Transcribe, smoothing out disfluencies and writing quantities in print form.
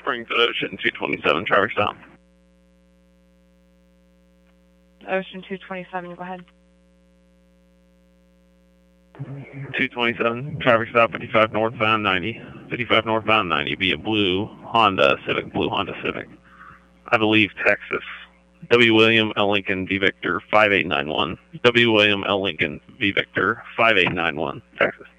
Springs Ocean 227, traffic stop. Ocean 227, go ahead. 227, traffic stop 55 northbound 90. 55 northbound 90 via blue Honda Civic. I believe Texas. W. William L. Lincoln V. Victor 5891. W. William L. Lincoln V. Victor 5891, Texas.